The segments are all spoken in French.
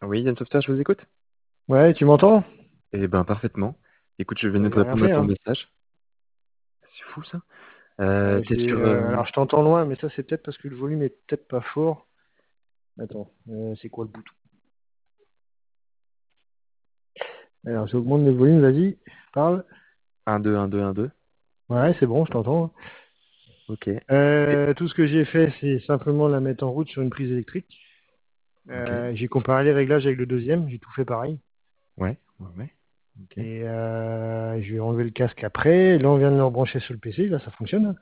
Oui, Yann Software, je vous écoute. Ouais, tu m'entends? Eh ben, parfaitement. Écoute, je venais de J'ai rien répondre à fait, ton hein. message. C'est fou, ça. T'es J'ai, sur... alors je t'entends loin, mais ça c'est peut-être parce que le volume est peut-être pas fort. Attends, c'est quoi le bouton? Alors j'augmente le volume, vas-y, parle. 1, 2, 1, 2, 1, 2. Ouais, c'est bon, je t'entends. Ok. Et- Tout ce que j'ai fait, c'est simplement la mettre en route sur une prise électrique. Ok. J'ai comparé les réglages avec le deuxième, j'ai tout fait pareil. Ouais, ouais, ouais. Ok. Et je vais enlever le casque après. Là, on vient de le rebrancher sur le PC, là, ça fonctionne.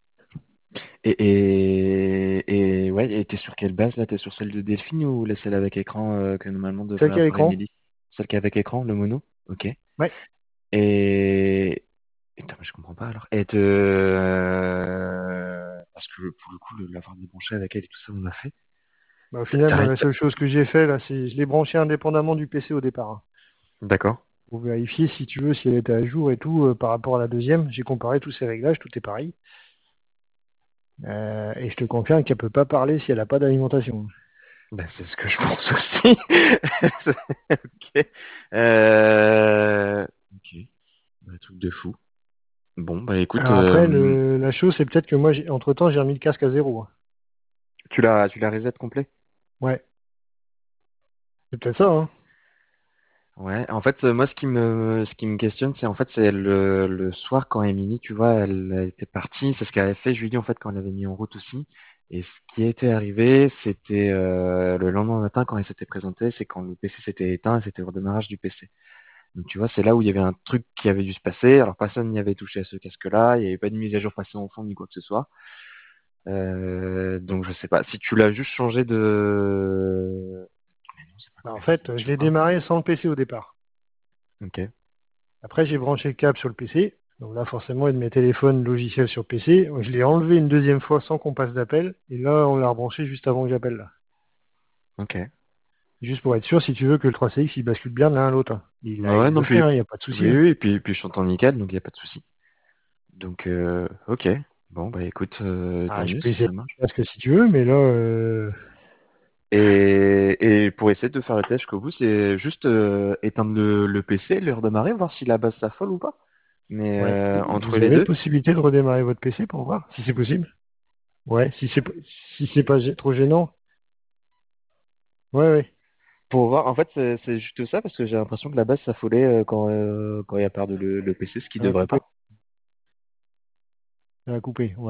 Et ouais, et t'es sur quelle base, là? T'es sur celle de Delphine ou la celle avec écran que normalement C'est devrait quel avoir écran? Emily? Celle qui est avec écran, le mono? Ok. Ouais. Et... Putain, mais je comprends pas, alors. Parce que, pour le coup, l'avoir débranché avec elle et tout ça, on l'a fait. Bah, au final, moi, T'arrêtes... la seule chose que j'ai fait, là, c'est je l'ai branché indépendamment du PC au départ, hein. D'accord. Pour vérifier si tu veux si elle était à jour et tout par rapport à la deuxième. J'ai comparé tous ces réglages, tout est pareil. Et je te confirme qu'elle peut pas parler si elle n'a pas d'alimentation. Ben, c'est ce que je pense aussi. Ok. Ok. Un truc de fou. Bon, bah écoute, Alors après, la chose, c'est peut-être que moi, entre-temps, j'ai remis le casque à zéro, hein. tu l'as reset complet? Ouais, c'est peut-être ça, hein. Ouais. En fait, moi, ce qui me questionne, c'est le soir quand Émilie, tu vois, elle était partie. C'est ce qu'elle avait fait Julie, en fait, quand elle avait mis en route aussi. Et ce qui était arrivé, c'était le lendemain matin quand elle s'était présentée, c'est quand le PC s'était éteint et c'était au redémarrage du PC. Donc tu vois, c'est là où il y avait un truc qui avait dû se passer. Alors personne n'y avait touché à ce casque-là, il n'y avait pas de mise à jour passée en fond ni quoi que ce soit. Donc je sais pas. Si tu l'as juste changé de... Mais non, c'est pas Bah, en connecté fait, je Bluetooth, l'ai quoi. démarré sans le PC au départ. Ok. Après, j'ai branché le câble sur le PC. Donc là, forcément, il y a de mes téléphones logiciels sur PC. Je l'ai enlevé une deuxième fois sans qu'on passe d'appel. Et là, on l'a rebranché juste avant que j'appelle là. Ok. Juste pour être sûr, si tu veux, que le 3CX, il bascule bien de l'un à l'autre, hein. Ouais, Il le non, fait, puis hein, il n'y a pas de souci, oui, hein. oui, puis je t'entends nickel, donc il n'y a pas de souci. Donc ok. Bon bah écoute, tant Ah, je mieux peux si essayer ça marche. parce que si tu veux, mais là, Et pour essayer de faire le test jusqu'au bout, c'est juste éteindre le PC, le redémarrer, voir si la base s'affole ou pas. Mais ouais. entre Vous les avez deux, possibilité de redémarrer votre PC pour voir si c'est possible? Ouais, si c'est pas trop gênant. Ouais, ouais. pour voir, en fait, c'est juste ça, parce que j'ai l'impression que la base s'affolait quand il y a perdu le PC, ce qui Ça va devrait couper. pas. Ça va couper.